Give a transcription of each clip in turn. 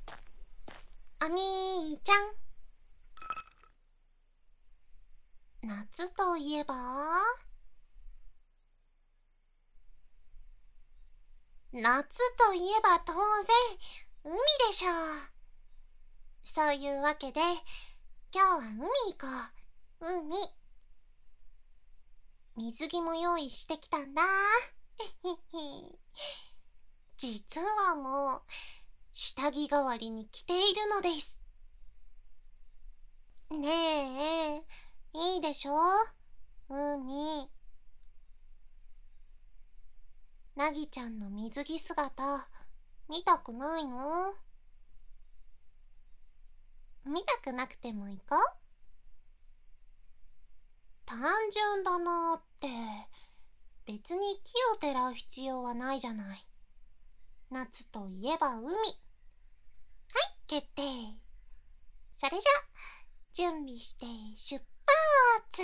お兄ちゃん、夏といえば当然海でしょう。そういうわけで今日は海行こう。水着も用意してきたんだ。実はもう下着代わりに着ているのです。ねえ、いいでしょ海。なぎちゃんの水着姿見たくないの？見たくなくても行こう。単純だなーって。別に木をてらう必要はないじゃない。夏といえば海。はい、決定。それじゃ準備して出発。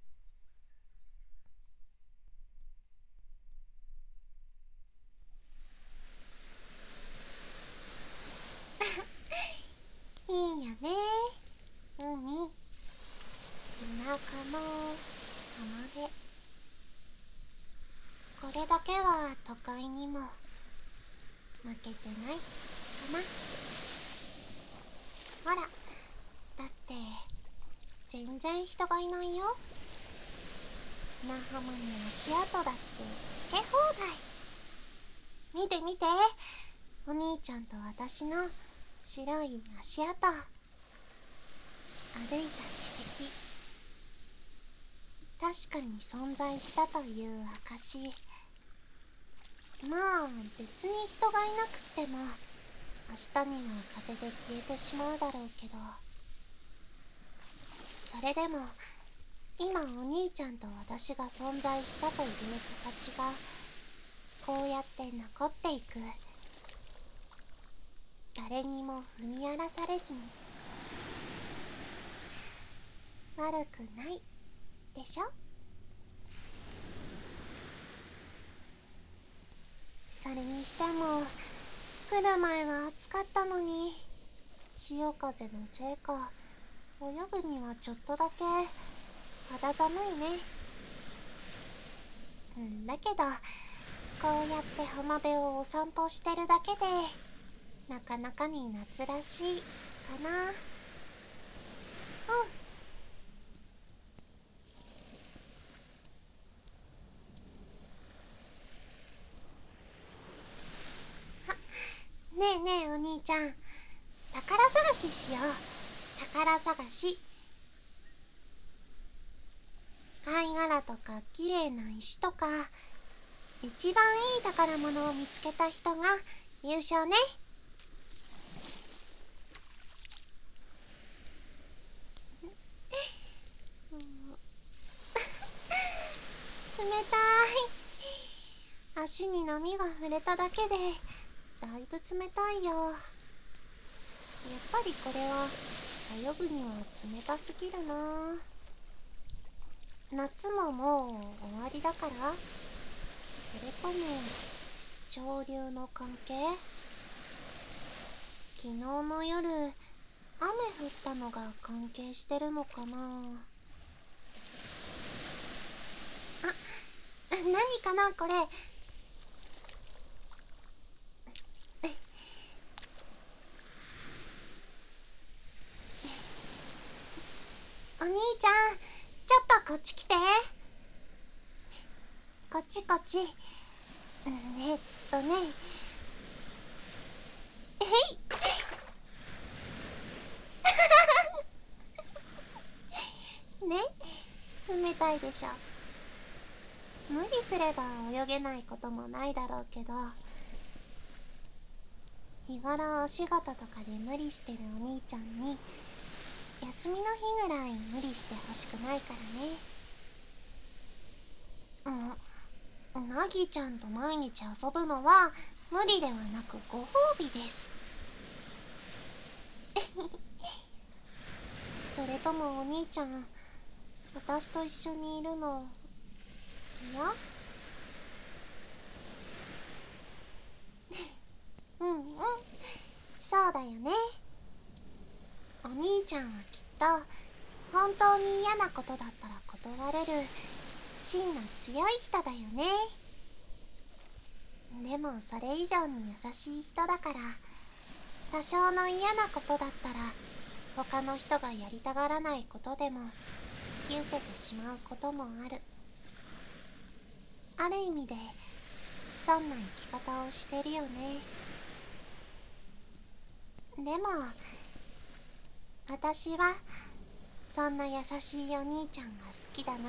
いいよね、海。田舎の浜辺。これだけは都会にも負けてないかな。ほら、だって全然人がいないよ。砂浜に足跡だってつけ放題。見て見て、お兄ちゃんと私の白い足跡。歩いた軌跡、確かに存在したという証。まあ別に人がいなくっても明日には風で消えてしまうだろうけど、それでも今お兄ちゃんと私が存在したという形がこうやって残っていく。誰にも踏み荒らされずに。悪くないでしょ。それにしても来る前は暑かったのに、潮風のせいか泳ぐにはちょっとだけ肌寒いね。だけどこうやって浜辺をお散歩してるだけでなかなかに夏らしいかな。ねえねえお兄ちゃん、宝探ししよう。宝探し。貝殻とか綺麗な石とか、一番いい宝物を見つけた人が優勝ね。冷たい。足に波が触れただけでだいぶ冷たいよ。やっぱりこれは泳ぐには冷たすぎるな。夏ももう終わりだから？それとも潮流の関係？昨日の夜雨降ったのが関係してるのかな。何かなこれ。お兄ちゃん、ちょっとこっち来て。こっちこっち。ねえいね、冷たいでしょ。無理すれば泳げないこともないだろうけど、日頃お仕事とかで無理してるお兄ちゃんに休みの日ぐらい無理してほしくないからね。なぎちゃんと毎日遊ぶのは無理ではなくご褒美です。それともお兄ちゃん、私と一緒にいるの嫌？うん、そうだよね。お兄ちゃんはきっと本当に嫌なことだったら断れる芯の強い人だよね。でもそれ以上に優しい人だから、多少の嫌なことだったら他の人がやりたがらないことでも引き受けてしまうこともある。ある意味でそんな生き方をしてるよね。でも私はそんな優しいお兄ちゃんが好きだな。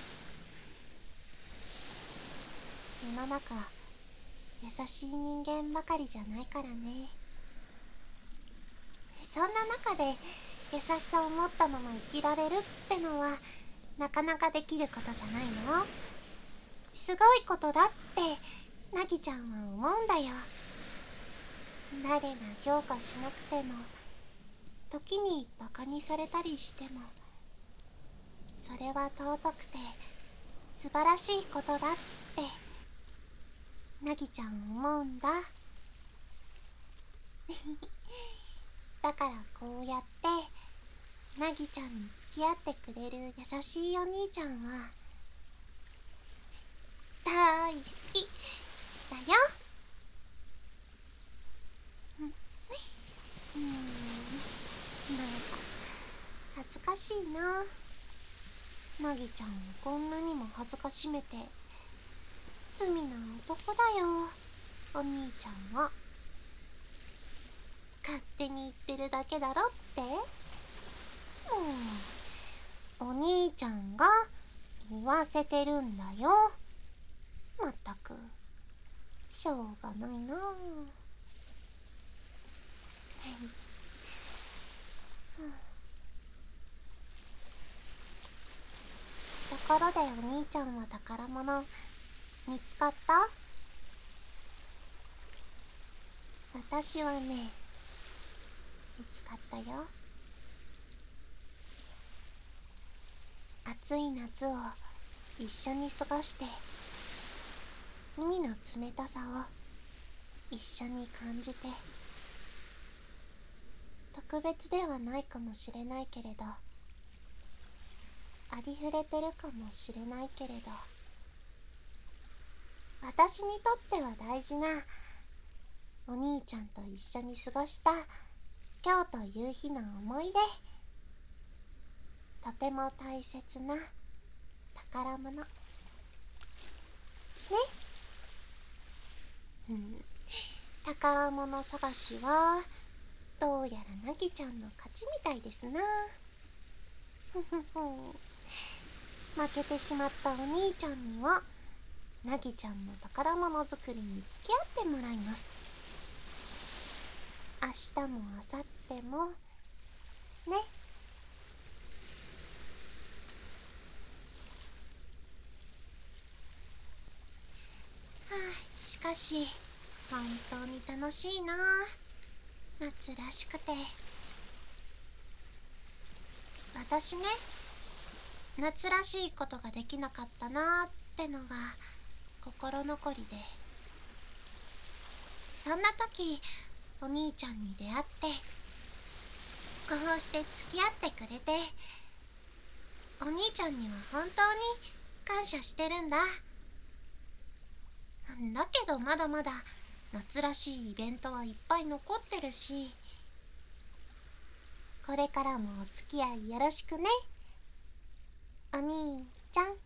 世の中優しい人間ばかりじゃないからね。そんな中で優しさを持ったまま生きられるってのはなかなかできることじゃないの。すごいことだってなぎちゃんは思うんだよ。誰が評価しなくても、時にバカにされたりしても、それは尊くて素晴らしいことだってなぎちゃん思うんだ。だからこうやってなぎちゃんに付き合ってくれる優しいお兄ちゃんは大好きだよ。なんか恥ずかしいな。なぎちゃんをこんなにも恥ずかしめて。罪な男だよお兄ちゃんは。勝手に言ってるだけだろって。お兄ちゃんが言わせてるんだよ。まったくしょうがないな。ところでお兄ちゃんは宝物見つかった？私はね、見つかったよ。暑い夏を一緒に過ごして、海の冷たさを一緒に感じて、特別ではないかもしれないけれど、ありふれてるかもしれないけれど、私にとっては大事なお兄ちゃんと一緒に過ごした今日という日の思い出、とても大切な宝物ね。宝物探しはどうやらなぎちゃんの勝ちみたいですな。負けてしまったお兄ちゃんにはなぎちゃんの宝物作りに付き合ってもらいます。明日も明後日もね。しかし本当に楽しいな。夏らしくて。私ね、夏らしいことができなかったなってのが心残りで、そんな時お兄ちゃんに出会って、こうして付き合ってくれて、お兄ちゃんには本当に感謝してるんだ。だけどまだまだ夏らしいイベントはいっぱい残ってるし、これからもお付き合いよろしくね、お兄ちゃん。